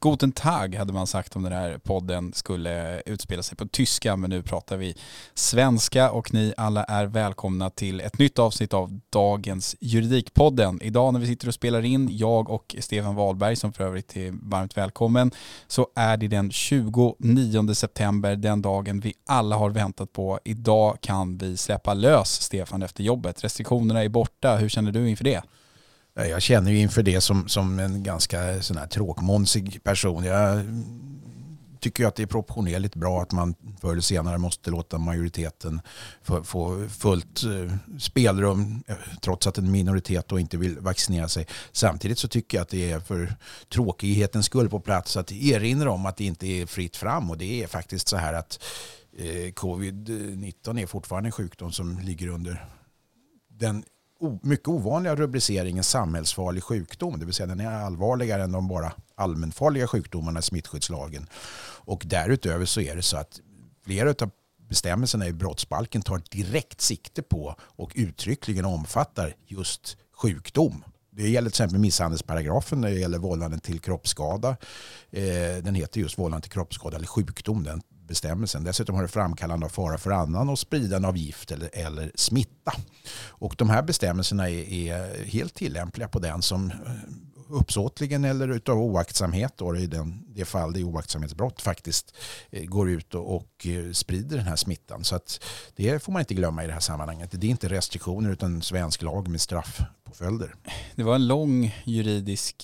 Guten Tag hade man sagt om den här podden skulle utspela sig på tyska, men nu pratar vi svenska och ni alla är välkomna till ett nytt avsnitt av dagens Juridikpodden. Idag när vi sitter och spelar in, jag och Stefan Wahlberg som för övrigt är varmt välkommen, så är det den 29 september, den dagen vi alla har väntat på. Idag kan vi släppa lös Stefan efter jobbet. Restriktionerna är borta. Hur känner du inför det? Jag känner ju inför det som en ganska sån här tråkmånsig person. Jag tycker att det är proportionerligt bra att man förr eller senare måste låta majoriteten få fullt spelrum trots att en minoritet då inte vill vaccinera sig. Samtidigt så tycker jag att det är för tråkighetens skull på plats att erinra om att det inte är fritt fram, och det är faktiskt så här att covid-19 är fortfarande en sjukdom som ligger under den mycket ovanliga rubriceringen samhällsfarlig sjukdom, det vill säga den är allvarligare än de bara allmänfarliga sjukdomarna i smittskyddslagen. Och därutöver så är det så att flera av bestämmelserna i brottsbalken tar direkt sikte på och uttryckligen omfattar just sjukdom. Det gäller till exempel misshandelsparagrafen, det gäller vållande till kroppsskada. Den heter just vållande till kroppsskada eller sjukdom, den bestämmelsen. Dessutom har det framkallande av fara för annan och spridande av gift eller smitta. Och de här bestämmelserna är helt tillämpliga på den som uppsåtligen eller utav oaktsamhet, då i det fall det är oaktsamhetsbrott, faktiskt går ut och sprider den här smittan. Så att det får man inte glömma i det här sammanhanget. Det är inte restriktioner utan svensk lag med straffpåföljder. Det var en lång juridisk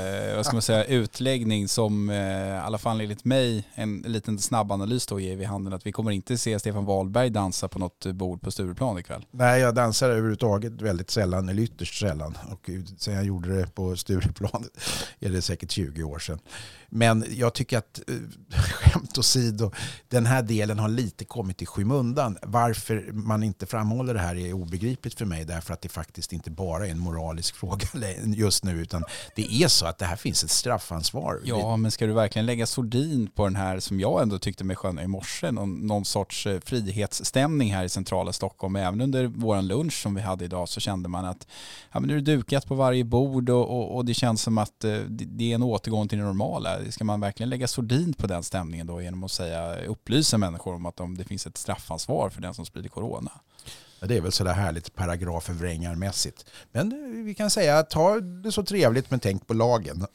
utläggning som i alla fall enligt mig, en liten snabb analys då ger vid handen att vi kommer inte se Stefan Wahlberg dansa på något bord på Stureplan ikväll. Nej, jag dansar överhuvudtaget väldigt sällan, eller ytterst sällan. Och sen jag gjorde det på Stureplan är det säkert 20 år sedan. Men jag tycker att skämt åsido, den här delen har lite kommit i skymundan. Varför man inte framhåller det här är obegripligt för mig, därför att det faktiskt inte bara är en moralisk fråga just nu, utan det är så att det här finns ett straffansvar. Ja, men ska du verkligen lägga sordin på den här som jag ändå tyckte mig skönja i morse, någon sorts frihetsstämning här i centrala Stockholm. Även under våran lunch som vi hade idag så kände man att men nu är det dukat på varje bord och det känns som att det är en återgång till det normala. Ska man verkligen lägga sordin på den stämningen då genom att upplysa människor om att det finns ett straffansvar för den som sprider corona? Ja, det är väl sådär härligt paragraförvrängarmässigt. Men vi kan säga, ta det så trevligt men tänk på lagen. Det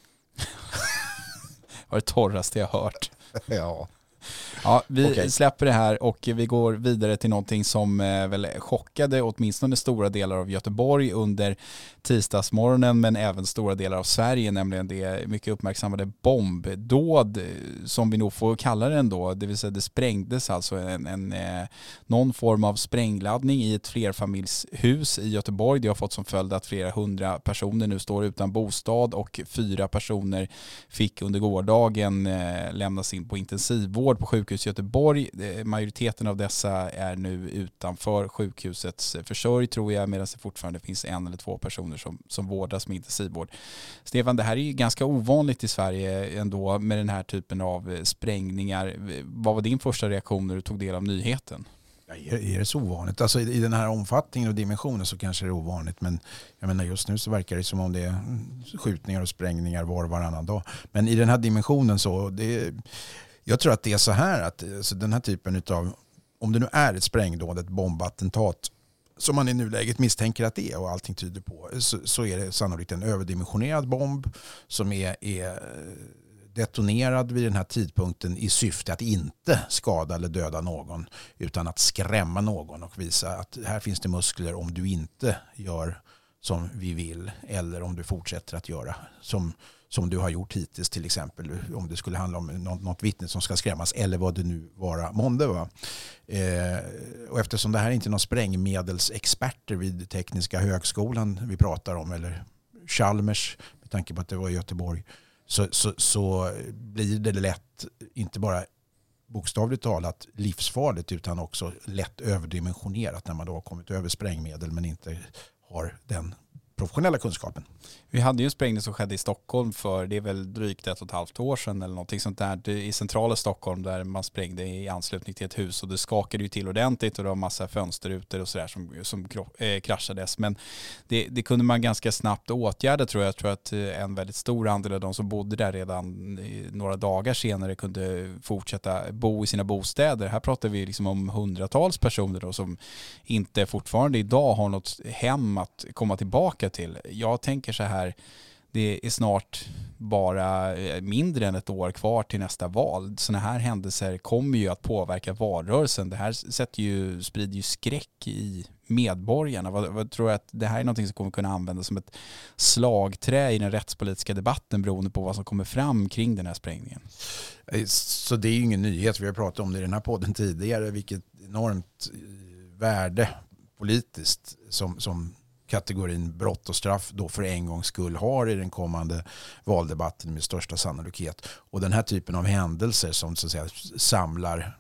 var det torraste jag hört. Ja. Ja, vi släpper det här och vi går vidare till någonting som väl chockade åtminstone stora delar av Göteborg under tisdagsmorgonen, men även stora delar av Sverige, nämligen det mycket uppmärksammade bombdåd som vi nog får kalla det ändå. Det vill säga det sprängdes alltså någon form av sprängladdning i ett flerfamiljshus i Göteborg. Det har fått som följd att flera hundra personer nu står utan bostad och 4 personer fick under gårdagen lämnas in på intensivvård på sjukhus Göteborg. Majoriteten av dessa är nu utanför sjukhusets försörj, tror jag, medan det fortfarande finns 1 eller 2 personer som vårdas med intensivvård. Stefan, det här är ju ganska ovanligt i Sverige ändå med den här typen av sprängningar. Vad var din första reaktion när du tog del av nyheten? Ja, är det så ovanligt? Alltså i den här omfattningen och dimensionen så kanske det är ovanligt, men jag menar just nu så verkar det som om det är skjutningar och sprängningar var och varannan dag. Men i den här dimensionen så jag tror att det är så här att alltså den här typen av, om det nu är ett sprängdåd, ett bombattentat som man i nuläget misstänker att det är och allting tyder på, så är det sannolikt en överdimensionerad bomb som är detonerad vid den här tidpunkten i syfte att inte skada eller döda någon, utan att skrämma någon och visa att här finns det muskler om du inte gör som vi vill, eller om du fortsätter att göra som du har gjort hittills, till exempel om det skulle handla om något vittne som ska skrämmas eller vad det nu vara månde. Och eftersom det här inte är någon sprängmedelsexperter vid Tekniska högskolan vi pratar om, eller Chalmers med tanke på att det var i Göteborg, så blir det lätt inte bara bokstavligt talat livsfarligt utan också lätt överdimensionerat när man då har kommit över sprängmedel men inte har den professionella kunskapen. Vi hade ju en sprängning som skedde i Stockholm för, det är väl drygt 1,5 år sedan eller någonting sånt där, i centrala Stockholm, där man sprängde i anslutning till ett hus och det skakade ju till ordentligt och det var massa fönsterrutor och sådär som kraschades. Men det kunde man ganska snabbt åtgärda, tror jag. Jag tror att en väldigt stor andel av de som bodde där redan några dagar senare kunde fortsätta bo i sina bostäder. Här pratar vi liksom om hundratals personer då, som inte fortfarande idag har något hem att komma tillbaka till. Jag tänker så här, det är snart bara mindre än ett år kvar till nästa val. Sådana här händelser kommer ju att påverka valrörelsen. Det här sprider ju skräck i medborgarna. Vad tror jag att det här är något som kommer kunna användas som ett slagträ i den rättspolitiska debatten beroende på vad som kommer fram kring den här sprängningen? Så det är ju ingen nyhet. Vi har pratat om det i den här podden tidigare. Vilket enormt värde politiskt som kategorin brott och straff då för en gångs skull har i den kommande valdebatten med största sannolikhet. Och den här typen av händelser som så att säga samlar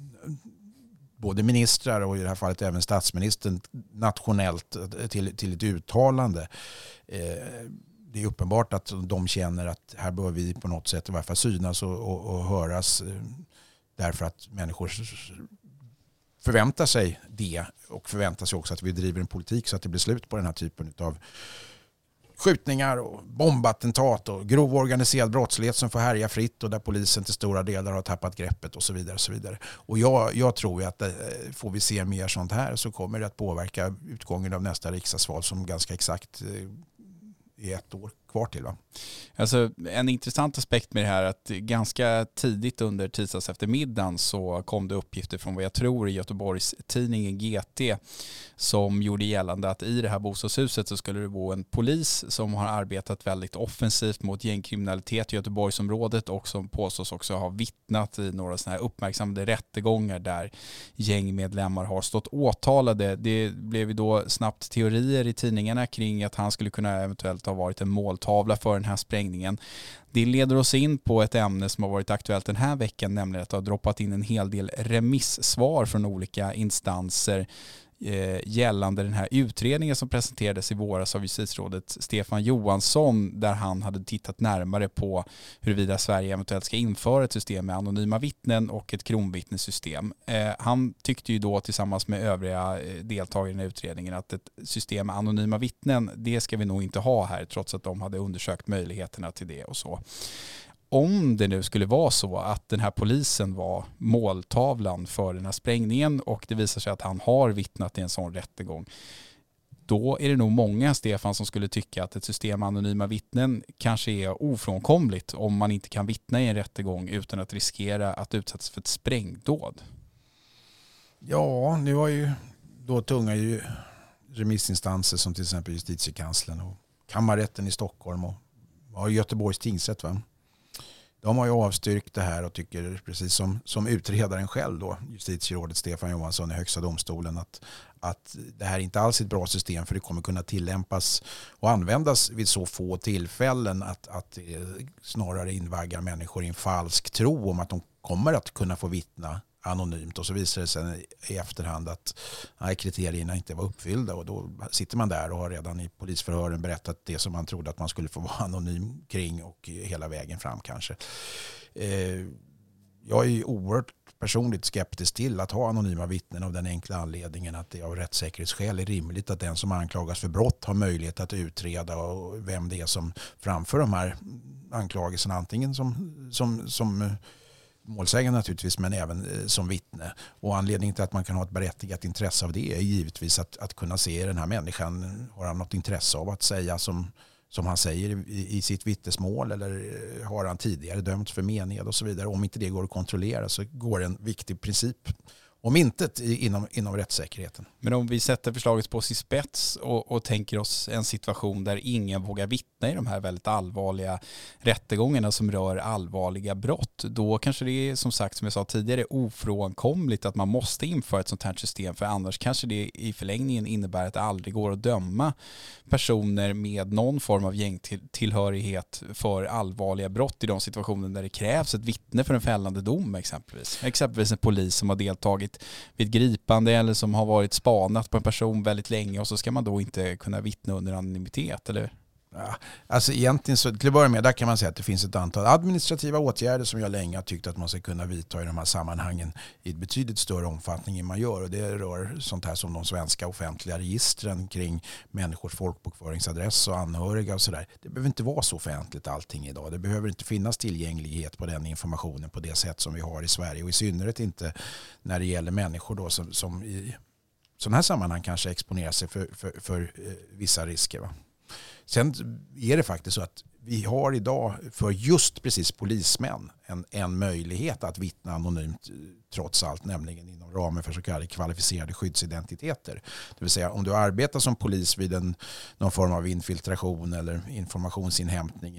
både ministrar och i det här fallet även statsministern nationellt till ett uttalande. Det är uppenbart att de känner att här bör vi på något sätt i varje fall synas och höras, därför att människor förväntar sig det och förväntar sig också att vi driver en politik så att det blir slut på den här typen av skjutningar och bombattentat och grov organiserad brottslighet som får härja fritt och där polisen till stora delar har tappat greppet och så vidare. Och så vidare. Och jag tror att får vi se mer sånt här så kommer det att påverka utgången av nästa riksdagsval som ganska exakt är ett år kvar till. Va? Alltså, en intressant aspekt med det här är att ganska tidigt under tisdags eftermiddagen så kom det uppgifter från vad jag tror i Göteborgs tidningen GT som gjorde gällande att i det här bostadshuset så skulle det bo en polis som har arbetat väldigt offensivt mot gängkriminalitet i Göteborgsområdet och som påstås också ha vittnat i några sådana här uppmärksammade rättegångar där gängmedlemmar har stått åtalade. Det blev ju då snabbt teorier i tidningarna kring att han skulle kunna eventuellt ha varit en måltavla för den här sprängningen. Det leder oss in på ett ämne som har varit aktuellt den här veckan, nämligen att det har droppat in en hel del remissvar från olika instanser gällande den här utredningen som presenterades i våras av justitierådet Stefan Johansson, där han hade tittat närmare på huruvida Sverige eventuellt ska införa ett system med anonyma vittnen och ett kronvittnessystem. Han tyckte ju då tillsammans med övriga deltagare i den här utredningen att ett system med anonyma vittnen, det ska vi nog inte ha här, trots att de hade undersökt möjligheterna till det och så. Om det nu skulle vara så att den här polisen var måltavlan för den här sprängningen och det visar sig att han har vittnat i en sån rättegång, då är det nog många, Stefan, som skulle tycka att ett system med anonyma vittnen kanske är ofrånkomligt om man inte kan vittna i en rättegång utan att riskera att utsättas för ett sprängdåd. Ja, nu har ju då tunga remissinstanser som till exempel Justitiekanslern och Kammarrätten i Stockholm och Göteborgs tingsrätt, va? De har ju avstyrkt det här och tycker precis som utredaren själv då, justitierådet Stefan Johansson i Högsta domstolen, att det här inte alls är ett bra system för det kommer kunna tillämpas och användas vid så få tillfällen att snarare invagga människor i en falsk tro om att de kommer att kunna få vittna anonymt, och så visar det sig i efterhand att kriterierna inte var uppfyllda och då sitter man där och har redan i polisförhören berättat det som man trodde att man skulle få vara anonym kring och hela vägen fram kanske. Jag är oerhört personligt skeptisk till att ha anonyma vittnen av den enkla anledningen att det av rättssäkerhetsskäl är rimligt att den som anklagas för brott har möjlighet att utreda och vem det är som framför de här anklagelserna, antingen som målsägande naturligtvis, men även som vittne. Och anledningen till att man kan ha ett berättigat intresse av det är givetvis att kunna se den här människan, har han något intresse av att säga som han säger i sitt vittnesmål, eller har han tidigare dömts för mened och så vidare. Om inte det går att kontrollera så går en viktig princip om inte inom rättssäkerheten. Men om vi sätter förslaget på sin spets och tänker oss en situation där ingen vågar vittna i de här väldigt allvarliga rättegångarna som rör allvarliga brott, då kanske det är, som sagt, som jag sa tidigare, ofrånkomligt att man måste införa ett sånt här system, för annars kanske det i förlängningen innebär att det aldrig går att döma personer med någon form av gängtillhörighet för allvarliga brott i de situationer där det krävs ett vittne för en fällande dom exempelvis. Exempelvis en polis som har deltagit vid ett gripande eller som har varit spanat på en person väldigt länge, och så ska man då inte kunna vittna under anonymitet, eller? Ja, alltså egentligen så, till att börja med, där kan man säga att det finns ett antal administrativa åtgärder som jag länge har tyckt att man ska kunna vidta i de här sammanhangen i betydligt större omfattning än man gör. Och det rör sånt här som de svenska offentliga registren kring människors folkbokföringsadress och anhöriga och sådär. Det behöver inte vara så offentligt allting idag. Det behöver inte finnas tillgänglighet på den informationen på det sätt som vi har i Sverige, och i synnerhet inte när det gäller människor då som i sådana här sammanhang kanske exponerar sig för vissa risker, va? Sen är det faktiskt så att vi har idag för just precis polismän en möjlighet att vittna anonymt trots allt, nämligen inom ramen för så kallade kvalificerade skyddsidentiteter. Det vill säga om du arbetar som polis vid någon form av infiltration eller informationsinhämtning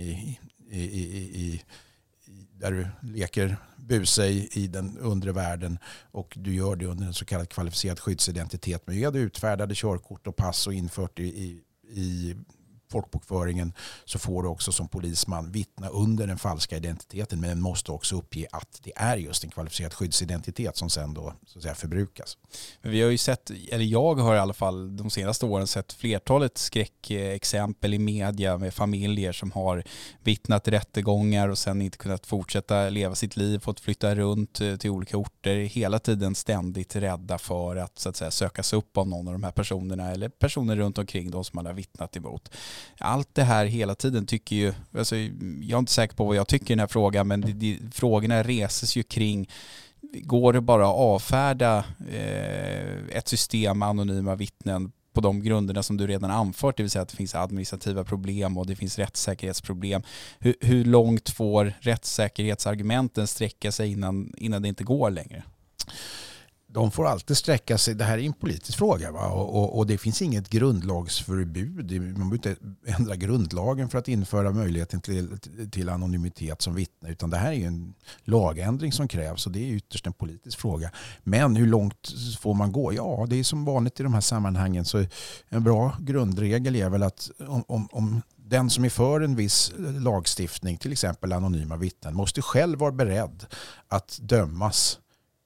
där du leker buse i den undre världen, och du gör det under en så kallad kvalificerad skyddsidentitet med utfärdade körkort och pass och infört i folkbokföringen, så får du också som polisman vittna under den falska identiteten, men måste också uppge att det är just en kvalificerad skyddsidentitet som sen då så att säga förbrukas. Men vi har ju sett, eller jag har i alla fall de senaste åren sett flertalet skräckexempel i media med familjer som har vittnat rättegångar och sen inte kunnat fortsätta leva sitt liv, fått flytta runt till olika orter, hela tiden ständigt rädda för att så att säga sökas upp av någon av de här personerna eller personer runt omkring dem som man har vittnat emot. Allt det här hela tiden tycker ju, alltså jag är inte säker på vad jag tycker i den här frågan, men frågorna reses ju kring, går det bara att avfärda ett system med anonyma vittnen på de grunderna som du redan anfört, det vill säga att det finns administrativa problem och det finns rättssäkerhetsproblem. Hur långt får rättssäkerhetsargumenten sträcka sig innan det inte går längre? De får alltid sträcka sig. Det här är en politisk fråga, va? Och det finns inget grundlagsförbud. Man behöver inte ändra grundlagen för att införa möjligheten till anonymitet som vittne, utan det här är ju en lagändring som krävs, och det är ytterst en politisk fråga. Men hur långt får man gå? Ja, det är som vanligt i de här sammanhangen, så en bra grundregel är väl att om den som är för en viss lagstiftning, till exempel anonyma vittnen, måste själv vara beredd att dömas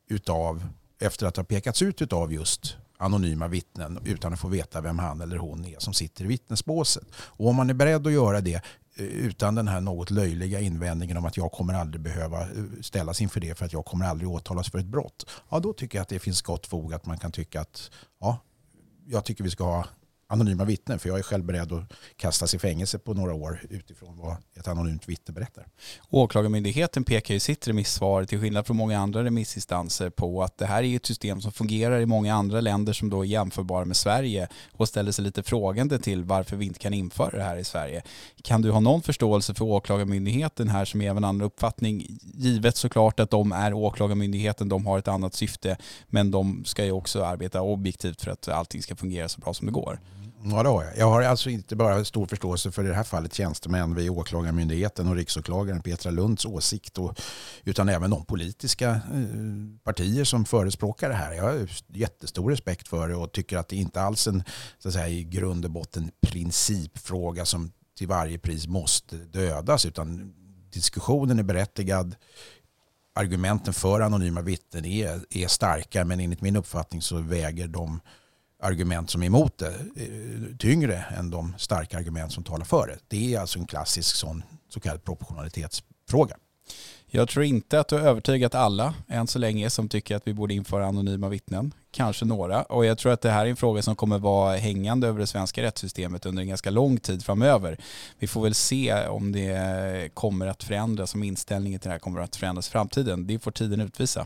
efter att ha pekats ut av just anonyma vittnen utan att få veta vem han eller hon är som sitter i vittnesbåset. Och om man är beredd att göra det utan den här något löjliga invändningen om att jag kommer aldrig behöva ställas inför det för att jag kommer aldrig åtalas för ett brott, ja, då tycker jag att det finns gott fog att man kan tycka att ja, jag tycker vi ska ha anonyma vittnen, för jag är själv beredd att kastas i fängelse på några år utifrån vad ett anonymt vittne berättar. Åklagarmyndigheten pekar i sitt remissvar, till skillnad från många andra remissinstanser, på att det här är ett system som fungerar i många andra länder som då är jämförbara med Sverige, och ställer sig lite frågande till varför vi inte kan införa det här i Sverige. Kan du ha någon förståelse för åklagarmyndigheten här, som är även annan uppfattning, givet såklart att de är åklagarmyndigheten, de har ett annat syfte, men de ska ju också arbeta objektivt för att allting ska fungera så bra som det går? Ja, det har jag. Jag har alltså inte bara stor förståelse för i det här fallet tjänstemän vid åklagarmyndigheten och riksåklagaren Petra Lunds åsikt, utan även de politiska partier som förespråkar det här. Jag har jättestor respekt för det och tycker att det inte alls en så att säga, i grund och botten principfråga som till varje pris måste dödas, utan diskussionen är berättigad. Argumenten för anonyma vittnen är starka, men enligt min uppfattning så väger de argument som är emot det tyngre än de starka argument som talar för det. Det är alltså en klassisk sån så kallad proportionalitetsfråga. Jag tror inte att du har övertygat alla än så länge som tycker att vi borde införa anonyma vittnen. Kanske några. Och jag tror att det här är en fråga som kommer vara hängande över det svenska rättssystemet under en ganska lång tid framöver. Vi får väl se om det kommer att förändras, om inställningen till det här kommer att förändras i framtiden. Det får tiden utvisa.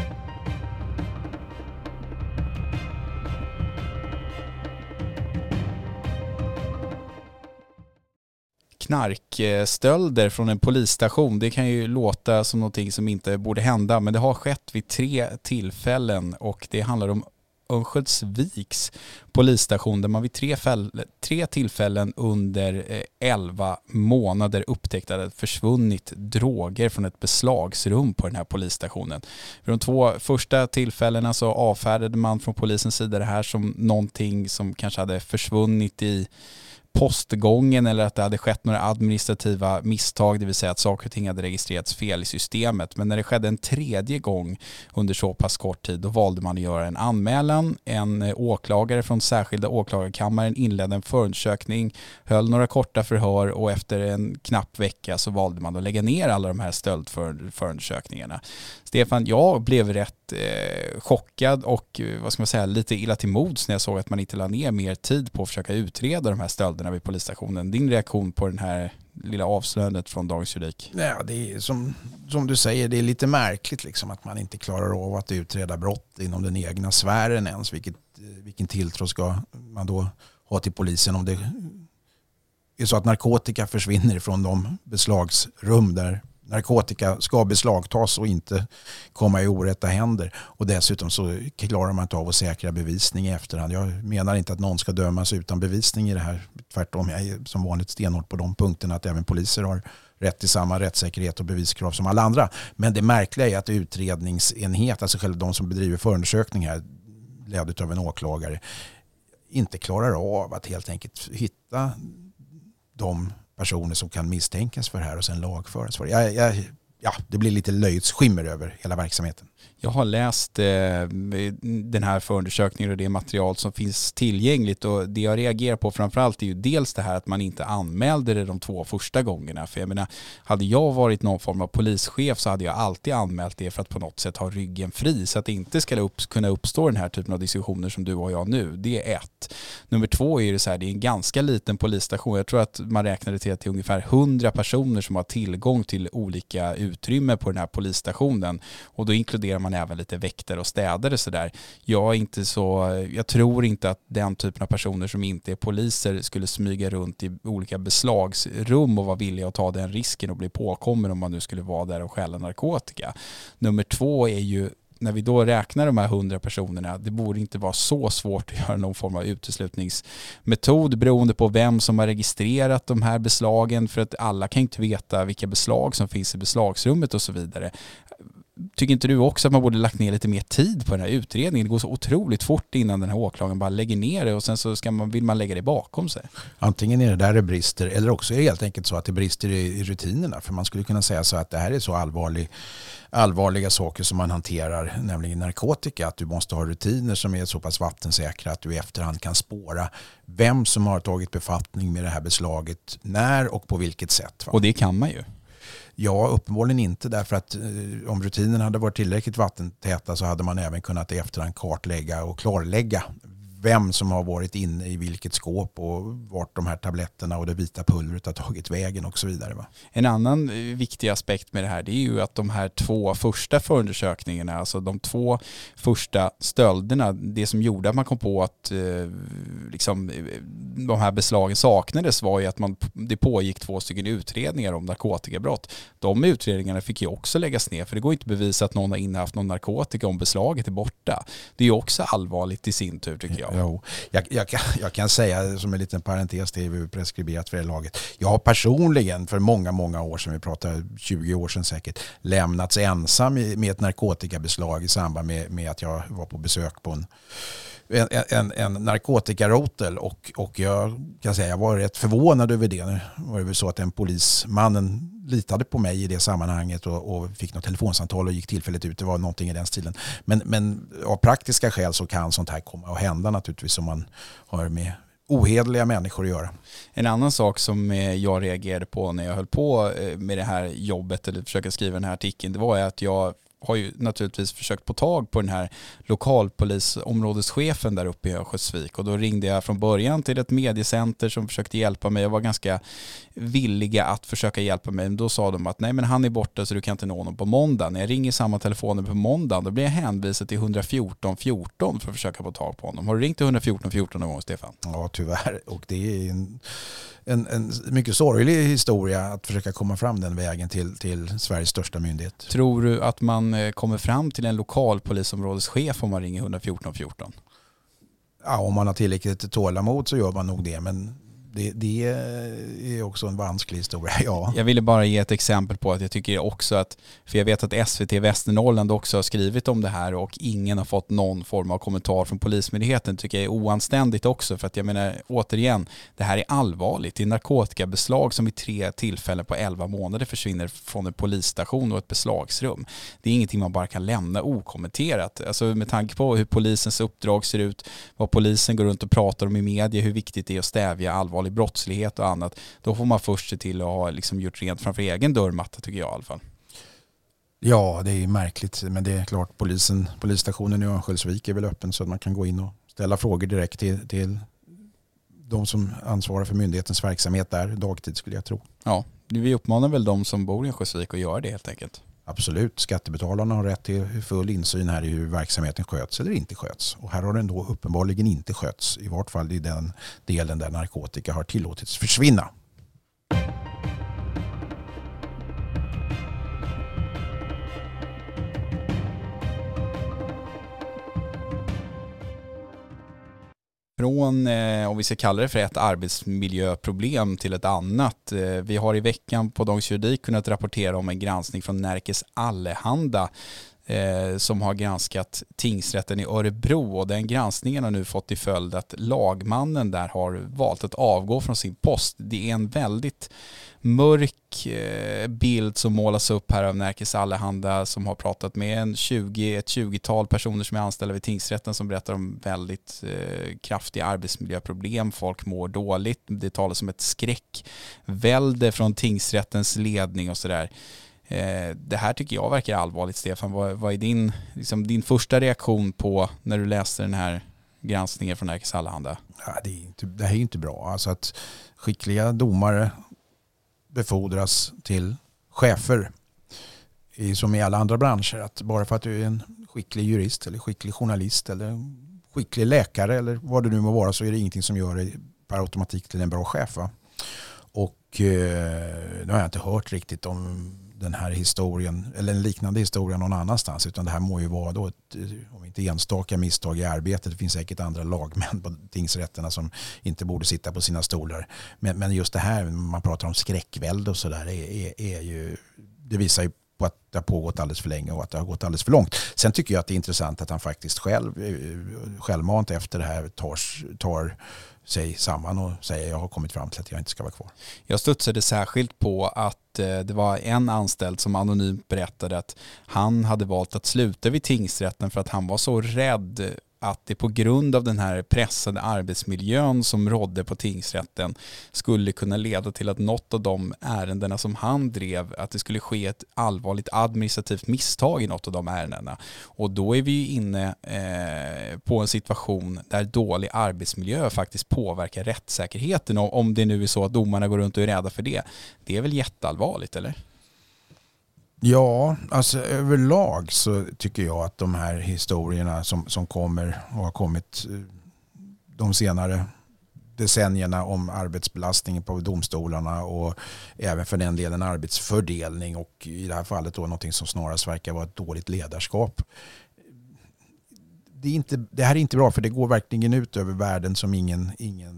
Knarkstölder från en polisstation, det kan ju låta som någonting som inte borde hända, men det har skett vid 3 tillfällen, och det handlar om Örnsköldsviks polisstation där man vid 3 tillfällen under 11 månader upptäckte att det försvunnit droger från ett beslagsrum på den här polisstationen. För de 2 första tillfällena så avfärdade man från polisens sida det här som någonting som kanske hade försvunnit postgången eller att det hade skett några administrativa misstag, det vill säga att saker och ting hade registrerats fel i systemet. Men när det skedde en tredje gång under så pass kort tid, då valde man att göra en anmälan. En åklagare från särskilda åklagarkammaren inledde en förundersökning, höll några korta förhör och efter en knapp vecka så valde man att lägga ner alla de här stöldförundersökningarna. Stefan, jag blev rätt chockad och vad ska man säga, lite illa till mods när jag såg att man inte la ner mer tid på att försöka utreda de här stölderna vid polisstationen. Din reaktion på den här lilla avslöjandet från Dagens Juridik? Ja, det är som du säger, det är lite märkligt liksom att man inte klarar av att utreda brott inom den egna sfären ens. Vilken tilltro ska man då ha till polisen om det är så att narkotika försvinner från de beslagsrum där narkotika ska beslagtas och inte komma i orätta händer. Och dessutom så klarar man inte av att säkra bevisning i efterhand. Jag menar inte att någon ska dömas utan bevisning i det här. Tvärtom, jag är som vanligt stenhårt på de punkterna att även poliser har rätt till samma rättssäkerhet och beviskrav som alla andra. Men det märkliga är att utredningsenhet, alltså själva de som bedriver förundersökning här, ledd av en åklagare, inte klarar av att helt enkelt hitta de personer som kan misstänkas för det här och sen lagföras för det. Det blir lite löjets skimmer över hela verksamheten. Jag har läst den här förundersökningen och det material som finns tillgängligt, och det jag reagerar på framförallt är ju dels det här att man inte anmälde det de 2 första gångerna. För jag menar, hade jag varit någon form av polischef så hade jag alltid anmält det för att på något sätt ha ryggen fri så att det inte ska kunna uppstå den här typen av diskussioner som du och jag nu. Det är 1. Nummer 2 är det så här, det är en ganska liten polisstation. Jag tror att man räknade till att det är ungefär 100 personer som har tillgång till olika utrymme på den här polisstationen, och då inkluderar man även lite väktare och städare så där. Jag tror inte att den typen av personer som inte är poliser skulle smyga runt i olika beslagsrum och vara villiga att ta den risken och bli påkommen om man nu skulle vara där och stjäla narkotika. Nummer 2 är ju, när vi då räknar de här 100 personerna, det borde inte vara så svårt att göra någon form av uteslutningsmetod beroende på vem som har registrerat de här beslagen, för att alla kan inte veta vilka beslag som finns i beslagsrummet och så vidare. Tycker inte du också att man borde lagt ner lite mer tid på den här utredningen? Det går så otroligt fort innan den här åklagaren bara lägger ner det och sen så vill man lägga det bakom sig. Antingen är det där det brister, eller också är det helt enkelt så att det brister i rutinerna. För man skulle kunna säga så att det här är så allvarliga saker som man hanterar, nämligen narkotika, att du måste ha rutiner som är så pass vattensäkra att du i efterhand kan spåra vem som har tagit befattning med det här beslaget, när och på vilket sätt. Va? Och det kan man ju. Ja, uppenbarligen inte, därför att om rutinerna hade varit tillräckligt vattentäta så hade man även kunnat i efterhand kartlägga och klarlägga vem som har varit inne i vilket skåp och vart de här tabletterna och det vita pulvret har tagit vägen och så vidare. Va? En annan viktig aspekt med det här, det är ju att de här 2 första förundersökningarna, alltså de 2 första stölderna, det som gjorde att man kom på att de här beslagen saknades var ju att det pågick 2 stycken utredningar om narkotikabrott. De utredningarna fick ju också läggas ner, för det går inte att bevisa att någon har innehaft någon narkotika om beslaget är borta. Det är ju också allvarligt i sin tur, tycker jag. Jo, jag kan säga som en liten parentes, det är ju preskriberat för det laget. Jag har personligen för många år sedan, vi pratar 20 år sedan säkert, lämnats ensam med ett narkotikabeslag i samband med att jag var på besök på en narkotikarotel och jag kan säga jag var rätt förvånad över det. Nu var det väl så att den polismannen litade på mig i det sammanhanget och fick något telefonsamtal och gick tillfälligt ut. Det var någonting i den stilen. Men av praktiska skäl så kan sånt här komma att hända naturligtvis om man har med ohederliga människor att göra. En annan sak som jag reagerade på när jag höll på med det här jobbet eller försöka skriva den här artikeln, det var att jag har ju naturligtvis försökt få tag på den här lokalpolisområdeschefen där uppe i Örnsköldsvik, och då ringde jag från början till ett mediecenter som försökte hjälpa mig. Jag var ganska villiga att försöka hjälpa mig, men då sa de att nej, men han är borta så du kan inte nå honom på måndag. När jag ringer samma telefoner på måndag, då blir jag hänvisad till 114 14 för att försöka få tag på honom. Har du ringt till 114 14 någon gång, Stefan? Ja, tyvärr, och det är en mycket sorglig historia att försöka komma fram den vägen till Sveriges största myndighet. Tror du att man kommer fram till en lokalpolisområdeschef om man ringer 114 14? Ja, om man har tillräckligt tålamod så gör man nog det, men Det är också en vansklig historia, ja. Jag ville bara ge ett exempel på att jag tycker också att, för jag vet att SVT Västernorrland också har skrivit om det här och ingen har fått någon form av kommentar från Polismyndigheten, tycker jag är oanständigt också, för att jag menar återigen, det här är allvarligt. Det är narkotikabeslag som vid 3 tillfällen på 11 månader försvinner från en polisstation och ett beslagsrum. Det är ingenting man bara kan lämna okommenterat. Alltså med tanke på hur polisens uppdrag ser ut, vad polisen går runt och pratar om i media, hur viktigt det är att stävja allvarlig brottslighet och annat, då får man först se till att ha liksom gjort rent framför egen dörrmatta, tycker jag i alla fall. Ja, det är märkligt, men det är klart, polisstationen i Örnsköldsvik är väl öppen så att man kan gå in och ställa frågor direkt till de som ansvarar för myndighetens verksamhet där, dagtid skulle jag tro. Ja, vi uppmanar väl de som bor i Örnsköldsvik att göra det helt enkelt. Absolut, skattebetalarna har rätt till full insyn här i hur verksamheten sköts eller inte sköts. Och här har den då uppenbarligen inte sköts, i vart fall i den delen där narkotika har tillåtits försvinna. Från, om vi ska kalla det för ett arbetsmiljöproblem till ett annat. Vi har i veckan på Dagens Juridik kunnat rapportera om en granskning från Nerikes Allehanda som har granskat tingsrätten i Örebro, och den granskningen har nu fått till följd att lagmannen där har valt att avgå från sin post. Det är en väldigt mörk bild som målas upp här av Nerikes Allehanda, som har pratat med ett 20-tal personer som är anställda vid tingsrätten, som berättar om väldigt kraftiga arbetsmiljöproblem. Folk mår dåligt. Det talas om ett skräckvälde från tingsrättens ledning och sådär. Det här tycker jag verkar allvarligt, Stefan. Vad är din första reaktion på när du läste den här granskningen från Nerikes Allehanda? Ja, det här är inte bra. Alltså att skickliga domare befordras till chefer som i alla andra branscher. Att bara för att du är en skicklig jurist eller skicklig journalist eller skicklig läkare eller vad det nu må vara, så är det ingenting som gör dig per automatik till en bra chef. Va? Och nu har jag inte hört riktigt om den här historien eller en liknande historia någon annanstans, utan det här må ju vara då om inte enstaka misstag i arbetet. Det finns säkert andra lagmän på tingsrätterna som inte borde sitta på sina stolar. Men just det här, man pratar om skräckvälde och sådär, är ju, det visar ju på att det har pågått alldeles för länge och att det har gått alldeles för långt. Sen tycker jag att det är intressant att han faktiskt självmant efter det här tar sig samman och säger jag har kommit fram till att jag inte ska vara kvar. Jag studsade särskilt på att det var en anställd som anonymt berättade att han hade valt att sluta vid tingsrätten för att han var så rädd att det på grund av den här pressade arbetsmiljön som rådde på tingsrätten skulle kunna leda till att något av de ärendena som han drev, att det skulle ske ett allvarligt administrativt misstag i något av de ärendena. Och då är vi ju inne på en situation där dålig arbetsmiljö faktiskt påverkar rättssäkerheten, om det nu är så att domarna går runt och är rädda för det. Det är väl jätteallvarligt, eller? Ja, alltså överlag så tycker jag att de här historierna som kommer och har kommit de senare decennierna om arbetsbelastningen på domstolarna och även för den delen arbetsfördelning, och i det här fallet då någonting som snarast verkar vara ett dåligt ledarskap. Det här är inte bra, för det går verkligen ut över värden som ingen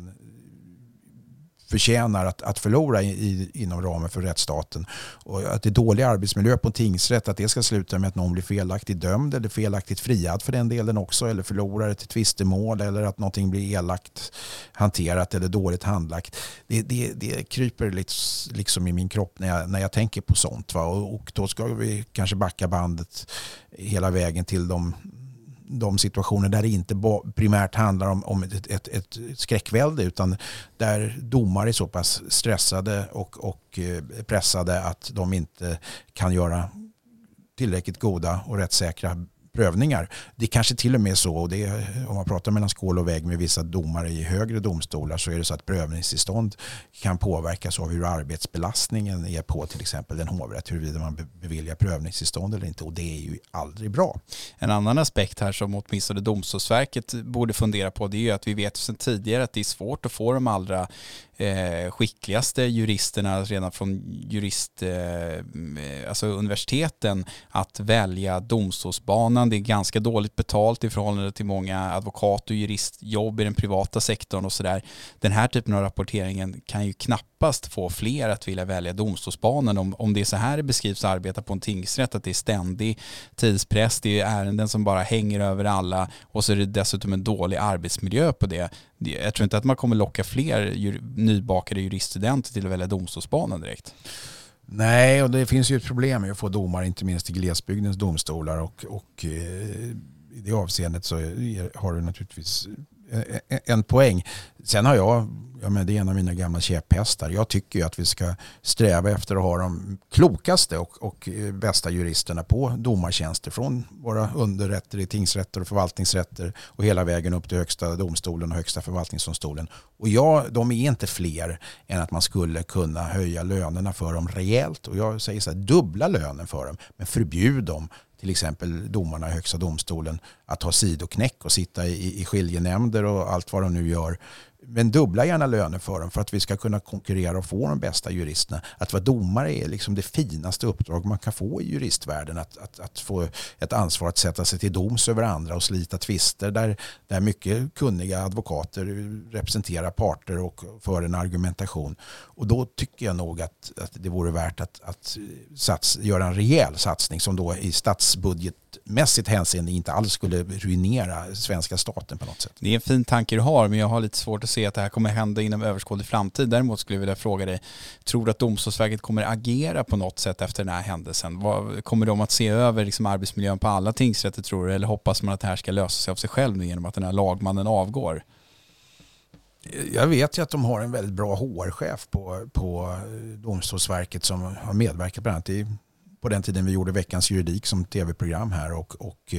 förtjänar att förlora inom ramen för rättsstaten. Och att det är dålig arbetsmiljö på tingsrätt, att det ska sluta med att någon blir felaktigt dömd eller felaktigt friad för den delen också, eller förlorar ett tvistemål, eller att någonting blir elakt hanterat eller dåligt handlagt. Det kryper liksom i min kropp när jag tänker på sånt. Va? Och då ska vi kanske backa bandet hela vägen till de situationer där det inte primärt handlar om ett skräckvälde, utan där domare är så pass stressade och pressade att de inte kan göra tillräckligt goda och rättssäkra prövningar. Det är kanske till och med så, och om man pratar mellan skål och vägg med vissa domare i högre domstolar, så är det så att prövningstillstånd kan påverkas av hur arbetsbelastningen är på till exempel den hovrätt, huruvida man beviljar prövningstillstånd eller inte, och det är ju aldrig bra. En annan aspekt här som åtminstone Domstolsverket borde fundera på, det är ju att vi vet sedan tidigare att det är svårt att få de allra skickligaste juristerna redan från alltså universiteten att välja domstolsbanan slutändan. Det är ganska dåligt betalt i förhållande till många advokat- och juristjobb i den privata sektorn och sådär. Den här typen av rapporteringen kan ju knappast få fler att vilja välja domstolsbanan om det är så här det beskrivs att arbeta på en tingsrätt, att det är ständig tidspress, det är ärenden som bara hänger över alla och så är det dessutom en dålig arbetsmiljö på det. Jag tror inte att man kommer locka fler nybakade juriststudenter till att välja domstolsbanan direkt. Nej, och det finns ju ett problem med att få domar, inte minst i glesbygdens domstolar och i det avseendet så har du naturligtvis en poäng. Sen har det är en av mina gamla käpphästar. Jag tycker ju att vi ska sträva efter att ha de klokaste och bästa juristerna på domartjänster från våra underrätter i tingsrätter och förvaltningsrätter och hela vägen upp till högsta domstolen och högsta förvaltningsdomstolen. Och de är inte fler än att man skulle kunna höja lönerna för dem rejält. Och jag säger så här, dubbla lönen för dem, men förbjud dem, till exempel domarna i högsta domstolen, att ha sidoknäck och sitta i skiljenämnder och allt vad de nu gör. Men dubbla gärna löner för dem för att vi ska kunna konkurrera och få de bästa juristerna. Att vara domare är liksom det finaste uppdrag man kan få i juristvärlden. Att få ett ansvar att sätta sig till doms över andra och slita tvister där mycket kunniga advokater representerar parter och för en argumentation. Och då tycker jag nog att det vore värt att göra en rejäl satsning som då i statsbudgetmässigt hänseende inte alls skulle ruinera svenska staten på något sätt. Det är en fin tanke du har, men jag har lite svårt att se att det här kommer hända inom överskådlig framtid. Däremot skulle jag vilja fråga dig, tror du att Domstolsverket kommer agera på något sätt efter den här händelsen? Kommer de att se över liksom arbetsmiljön på alla tingsrätter, tror du? Eller hoppas man att det här ska lösa sig av sig själv genom att den här lagmannen avgår? Jag vet ju att de har en väldigt bra HR-chef på Domstolsverket som har medverkat bland annat på den tiden vi gjorde Veckans juridik som tv-program här. Och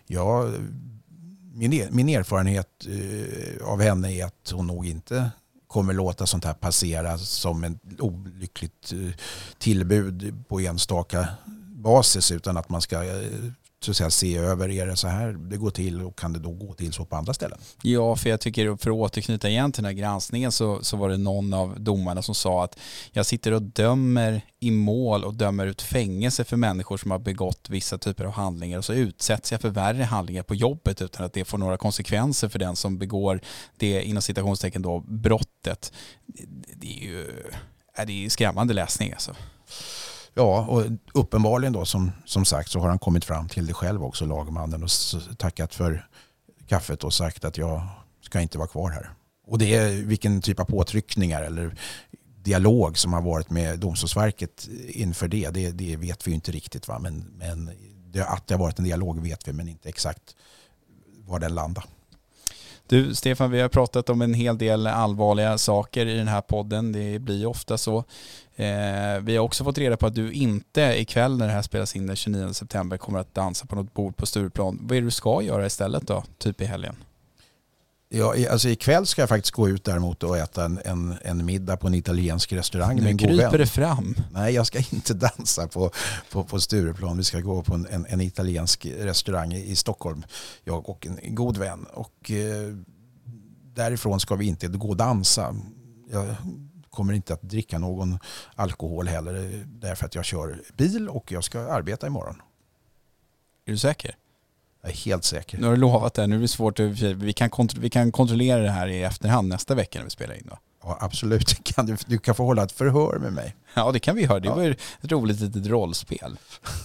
min erfarenhet av henne är att hon nog inte kommer låta sånt här passera som en olyckligt tillbud på enstaka basis, utan att man ska så att säga se över, är det så här det går till och kan det då gå till så på andra ställen? Ja, för jag tycker, för att återknyta igen till den här granskningen, så var det någon av domarna som sa att jag sitter och dömer i mål och dömer ut fängelse för människor som har begått vissa typer av handlingar, och så utsätts jag för värre handlingar på jobbet utan att det får några konsekvenser för den som begår det inom citationstecken då brottet. Det är ju skrämmande läsning alltså. Ja, och uppenbarligen då som sagt så har han kommit fram till det själv också, lagmannen, och tackat för kaffet och sagt att jag ska inte vara kvar här. Och det är vilken typ av påtryckningar eller dialog som har varit med Domstolsverket inför det vet vi inte riktigt, va? Men att det har varit en dialog vet vi, men inte exakt var den landar. Du Stefan, vi har pratat om en hel del allvarliga saker i den här podden. Det blir ofta så. Vi har också fått reda på att du inte ikväll när det här spelas in den 29 september kommer att dansa på något bord på Stureplan. Vad är det du ska göra istället då, typ i helgen? Ja, alltså ikväll ska jag faktiskt gå ut däremot och äta en middag på en italiensk restaurang med en god vän. Kryper det fram? Nej, jag ska inte dansa på Stureplan. Vi ska gå på en italiensk restaurang i Stockholm, jag och en god vän. Och därifrån ska vi inte gå och dansa. Jag kommer inte att dricka någon alkohol heller därför att jag kör bil och jag ska arbeta imorgon. Är du säker? Jag är helt säker. Nu har du lovat det. Nu är det svårt. Vi kan kontrollera det här i efterhand nästa vecka när vi spelar in då. Ja, absolut. Du kan få hålla ett förhör med mig. Ja, det kan vi göra. Det var ju ett roligt litet rollspel.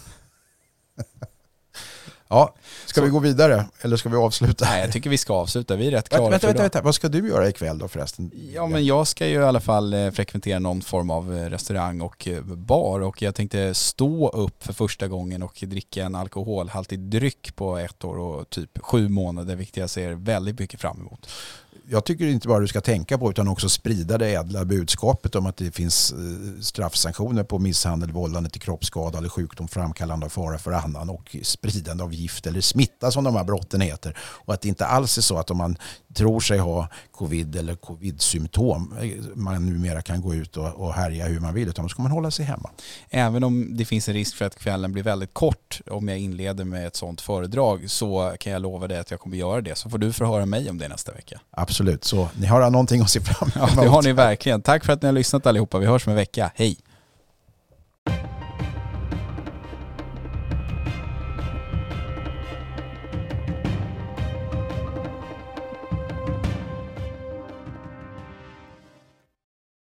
Ja, ska vi gå vidare eller ska vi avsluta? Nej, jag tycker vi ska avsluta. Vi är rätt klara för idag. Vad ska du göra ikväll då förresten? Ja, men jag ska ju i alla fall frekventera någon form av restaurang och bar, och jag tänkte stå upp för första gången och dricka en alkoholhaltig dryck på 1 år och typ 7 månader, vilket jag ser väldigt mycket fram emot. Jag tycker inte bara du ska tänka på utan också sprida det ädla budskapet om att det finns straffsanktioner på misshandel, vållande till kroppsskada eller sjukdom, framkallande av fara för annan och spridande av gift eller smitta som de här brotten heter. Och att det inte alls är så att om man tror sig ha covid eller covid-symptom man numera kan gå ut och härja hur man vill, utan då ska man hålla sig hemma. Även om det finns en risk för att kvällen blir väldigt kort om jag inleder med ett sånt föredrag, så kan jag lova dig att jag kommer göra det. Så får du förhöra mig om det nästa vecka. Absolut, så ni har någonting att se fram emot. Ja, det har ni verkligen. Tack för att ni har lyssnat allihopa. Vi hörs om en vecka. Hej!